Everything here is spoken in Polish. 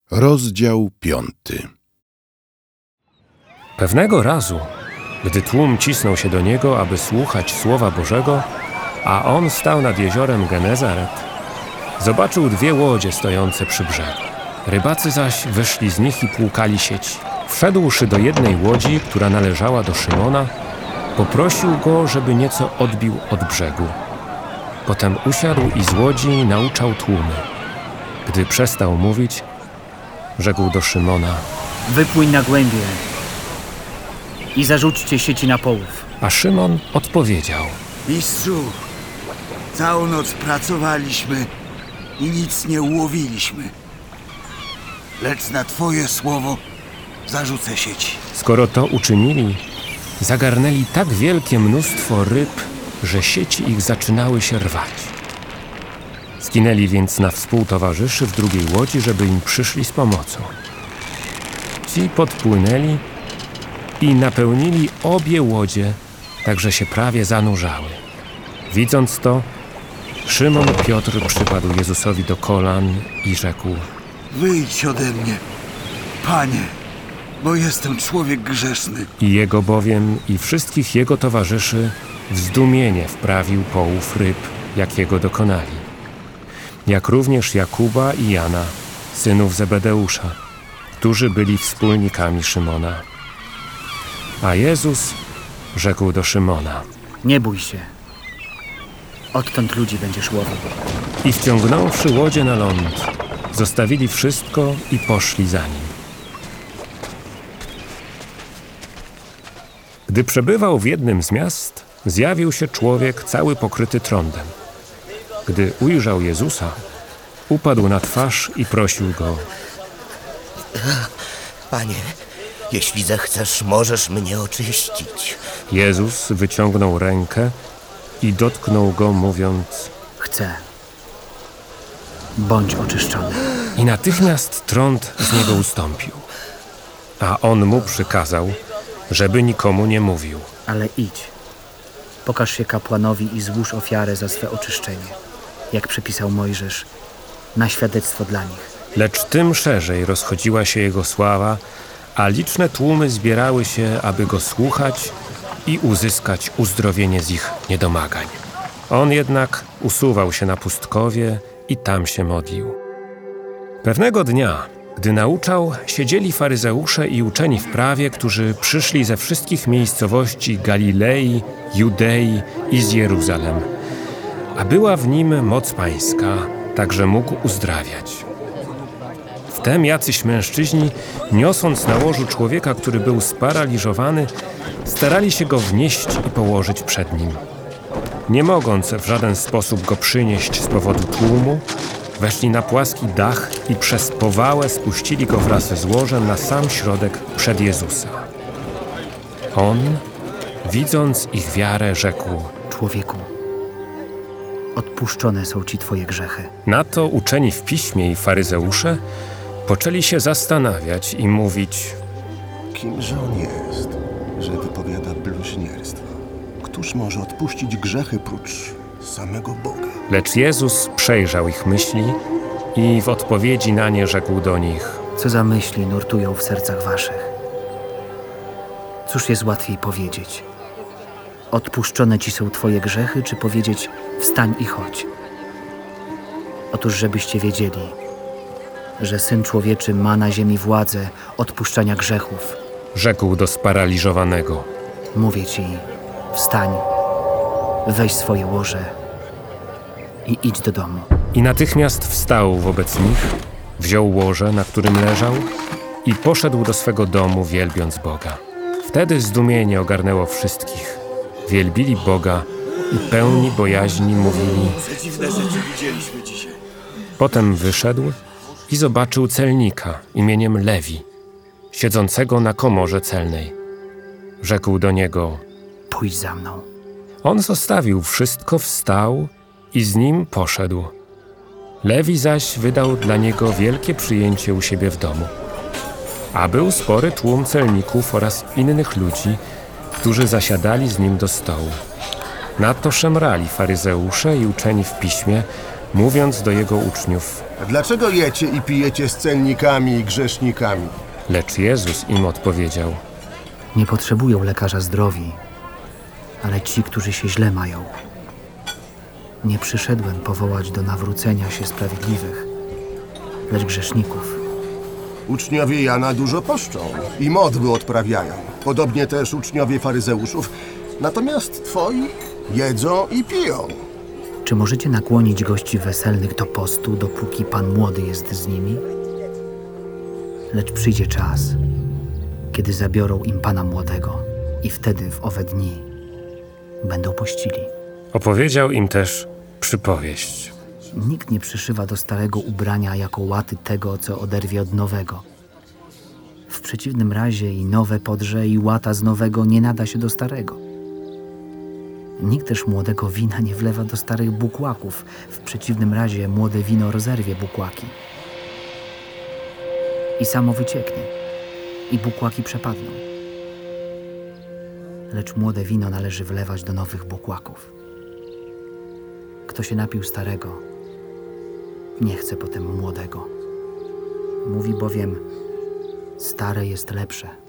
Rozdział 5. Pewnego razu, gdy tłum cisnął się do niego, aby słuchać Słowa Bożego, a on stał nad jeziorem Genezaret, zobaczył 2 łodzie stojące przy brzegu. Rybacy zaś wyszli z nich i płukali sieci. Wszedłszy do jednej łodzi, która należała do Szymona, poprosił go, żeby nieco odbił od brzegu. Potem usiadł i z łodzi nauczał tłumy. Gdy przestał mówić, rzekł do Szymona: Wypłyń na głębię i zarzućcie sieci na połów. A Szymon odpowiedział: Mistrzu, całą noc pracowaliśmy i nic nie ułowiliśmy. Lecz na Twoje słowo zarzucę sieci. Skoro to uczynili, zagarnęli tak wielkie mnóstwo ryb, że sieci ich zaczynały się rwać. Skinęli więc na współtowarzyszy w drugiej łodzi, żeby im przyszli z pomocą. Ci podpłynęli i napełnili obie łodzie, tak że się prawie zanurzały. Widząc to, Szymon Piotr przypadł Jezusowi do kolan i rzekł: Wyjdź ode mnie, Panie, bo jestem człowiek grzeszny. I jego bowiem i wszystkich jego towarzyszy w zdumienie wprawił połów ryb, jakiego dokonali. Jak również Jakuba i Jana, synów Zebedeusza, którzy byli wspólnikami Szymona. A Jezus rzekł do Szymona: Nie bój się. Odtąd ludzi będziesz łowił. I wciągnąwszy łodzie na ląd, zostawili wszystko i poszli za nim. Gdy przebywał w jednym z miast, zjawił się człowiek cały pokryty trądem. Gdy ujrzał Jezusa, upadł na twarz i prosił go: Panie, jeśli zechcesz, możesz mnie oczyścić. Jezus wyciągnął rękę i dotknął go, mówiąc: Chcę. Bądź oczyszczony. I natychmiast trąd z niego ustąpił. A on mu przykazał, żeby nikomu nie mówił. Ale idź. Pokaż się kapłanowi i złóż ofiarę za swe oczyszczenie, jak przepisał Mojżesz, na świadectwo dla nich. Lecz tym szerzej rozchodziła się jego sława, a liczne tłumy zbierały się, aby go słuchać i uzyskać uzdrowienie z ich niedomagań. On jednak usuwał się na pustkowie i tam się modlił. Pewnego dnia, gdy nauczał, siedzieli faryzeusze i uczeni w prawie, którzy przyszli ze wszystkich miejscowości Galilei, Judei i z Jeruzalem. A była w nim moc pańska, tak że mógł uzdrawiać. Wtem jacyś mężczyźni, niosąc na łożu człowieka, który był sparaliżowany, starali się go wnieść i położyć przed nim. Nie mogąc w żaden sposób go przynieść z powodu tłumu, weszli na płaski dach i przez powałę spuścili go wraz z łożem na sam środek przed Jezusa. On, widząc ich wiarę, rzekł: Człowieku, odpuszczone są ci twoje grzechy. Na to uczeni w piśmie i faryzeusze poczęli się zastanawiać i mówić: Kimże on jest, że wypowiada bluźnierstwo? Któż może odpuścić grzechy prócz samego Boga? Lecz Jezus przejrzał ich myśli i w odpowiedzi na nie rzekł do nich: Co za myśli nurtują w sercach waszych? Cóż jest łatwiej powiedzieć? Odpuszczone ci są twoje grzechy, czy powiedzieć: wstań i chodź? Otóż żebyście wiedzieli, że Syn Człowieczy ma na ziemi władzę odpuszczania grzechów. Rzekł do sparaliżowanego: Mówię ci, wstań, weź swoje łoże i idź do domu. I natychmiast wstał wobec nich, wziął łoże, na którym leżał, i poszedł do swego domu, wielbiąc Boga. Wtedy zdumienie ogarnęło wszystkich. Wielbili Boga i pełni bojaźni mówili: Dziwne rzeczy widzieliśmy dzisiaj. Potem wyszedł i zobaczył celnika imieniem Lewi, siedzącego na komorze celnej. Rzekł do niego: Pójdź za mną. On zostawił wszystko, wstał i z nim poszedł. Lewi zaś wydał dla niego wielkie przyjęcie u siebie w domu. A był spory tłum celników oraz innych ludzi, którzy zasiadali z nim do stołu. Nadto szemrali faryzeusze i uczeni w piśmie, mówiąc do jego uczniów: Dlaczego jecie i pijecie z cennikami i grzesznikami? Lecz Jezus im odpowiedział: Nie potrzebują lekarza zdrowi, ale ci, którzy się źle mają. Nie przyszedłem powołać do nawrócenia się sprawiedliwych, lecz grzeszników. Uczniowie Jana dużo poszczą i modły odprawiają. Podobnie też uczniowie faryzeuszów. Natomiast twoi jedzą i piją. Czy możecie nakłonić gości weselnych do postu, dopóki Pan młody jest z nimi? Lecz przyjdzie czas, kiedy zabiorą im Pana młodego i wtedy w owe dni będą pościli. Opowiedział im też przypowieść. Nikt nie przyszywa do starego ubrania jako łaty tego, co oderwie od nowego. W przeciwnym razie i nowe podrze i łata z nowego nie nada się do starego. Nikt też młodego wina nie wlewa do starych bukłaków. W przeciwnym razie młode wino rozerwie bukłaki. I samo wycieknie. I bukłaki przepadną. Lecz młode wino należy wlewać do nowych bukłaków. Kto się napił starego, nie chce potem młodego. Mówi bowiem, stare jest lepsze.